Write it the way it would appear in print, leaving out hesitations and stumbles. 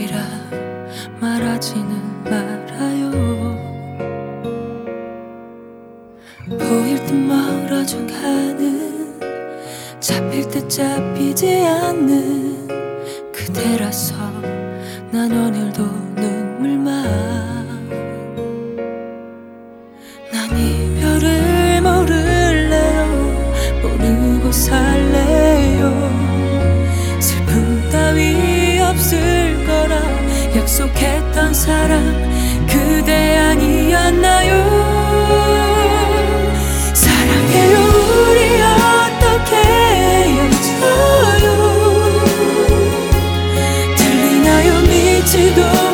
이별이라 말하지는 말아요. 보일 듯 멀어져가는, 잡힐 듯 잡히지 않는 그대라서 난 오늘도 눈물만. 난 이별을 모를래요. 모르고 살래요. 슬픔 따위 없을 거라 약속했던 사람 그대 아니었나요? 사랑해요. 우리 어떻게 헤어져요? 들리나요? 믿지도